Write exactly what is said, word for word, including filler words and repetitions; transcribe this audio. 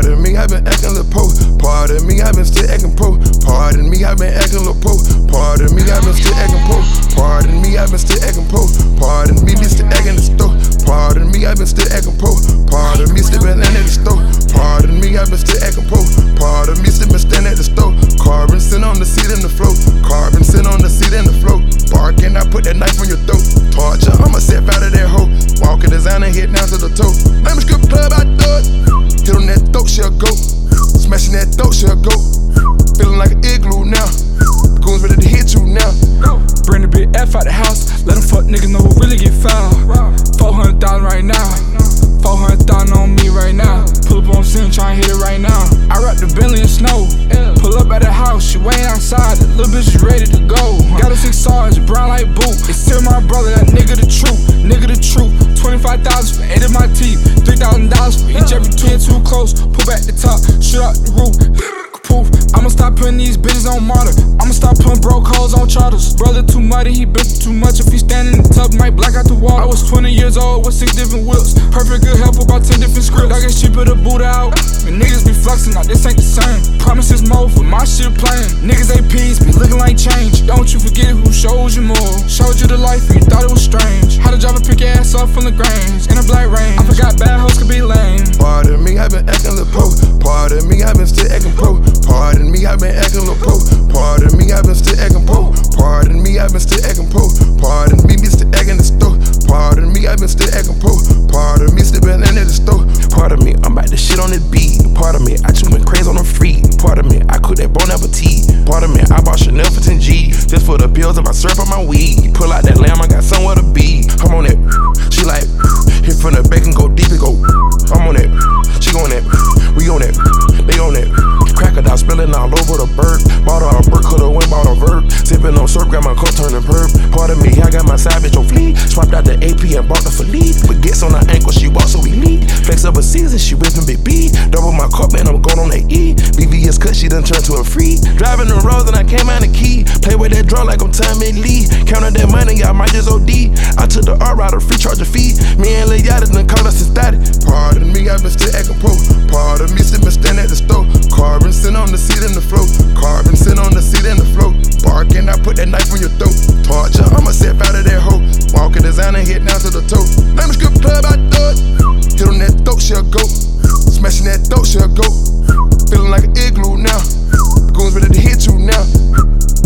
Pardon me, I've been acting little po. Pardon me, I've been still acting pro. Pardon me, I've been acting little po. Pardon me, I've been still acting po. Pardon me, I've been still acting po. Pardon me, be still acting the store. Pardon me, I've been still acting po. Pardon me, still been landing at the store. Pardon me, I've been still acting po. Pardon me, still been standing at the store. Carbon sitting on the seat in the flow. Carbon sitting on the seat in the flow. Barking, I put that knife on your throat. Torture, I'ma step out of that hole. Walking designer, head down to the toe. Name a strip club, I do it. Hit on that throat, she'll go. Smashing that throat, she'll go. Feeling like an igloo now. Goons ready to hit you now. Bring the big F out the house. Let them fuck niggas know who really get foul. four hundred thousand right now. four hundred thousand on me right now. Pull up on scene, try and hit it right now. I wrap the Bentley in snow. Pull up at the house, she waiting outside. The little bitch is ready to go. Got a six sarge, brown like boot. It's still my brother, that nigga the truth. Nigga the truth. twenty-five thousand for eight of my teeth. three thousand dollars for each every two. Too close, pull back the top, shoot out the roof. Poof. I'ma stop putting these bitches on martyr. I'ma stop putting broke hoes on charters. Brother too muddy, he been too much. If he stand in the tub, might black out the water. I was twenty years old with six different whips. Perfect good help about ten different scripts. I get cheaper to boot out. And niggas be flexing, now this ain't the same. Promises more for my shit playing. Niggas A Ps be looking like change. Don't you forget who shows you more. Showed you the life and you thought it was strange. How to drive a pick your ass off from the Grange in a black range. I forgot bad hoes could be lame. Pardon me, I've been acting little po. Pardon me, I've been still acting pro. Pardon me, I've been acting little po. Pardon me, I've been still acting po. Pardon me, I've been still acting po. Pardon me, be still acting the store. Pardon me, I've been still acting po. Pardon me, still been landing at the store. Pardon me, I'm about to shit on this beat. Pardon me, I just went crazy on the free. Pardon me, I cook that Bon Appetit. Pardon me, I bought Chanel for ten G's. Just for the pills and my syrup on my weed. Pull out that lamb, I got somewhere to be. I'm on that, she like, hit from the back and go deep and go. I'm on that, she on that, we on that, they on that. Crocodile spilling all over the bird. Bought her a bird, coulda went bought a verb. Sipping on syrup, got my cup turning perp. Pardon me, I got my side bitch on fleek. Swapped out the A P and bought the Philippe. With gets on her ankle, she walks so elite. Flex up a season, she whipping big B. Double my cup, man, I'm going on that E. B V S cut, she done turned to a free. Driving the roads and I came out the key. Play with that drum like I'm Tommy Lee. Counted that money, y'all might just O D. I took the R rider, free charge a fee. Me and Lil Yachty done call us static. Pardon me, I've been still acting po. Pardon me, still been standing at the store. Carbon sitting on the seat in the flow. Carbon sitting on the seat in the flow. Barking, I put that knife on your throat. Torture, I'ma step out of that hole. Walking designer, head down to the toe. Name a strip club, I do it. Hit on that throat, she'll go. Smashing that throat, she'll go. Feeling like an igloo now. Goons ready to hit you now.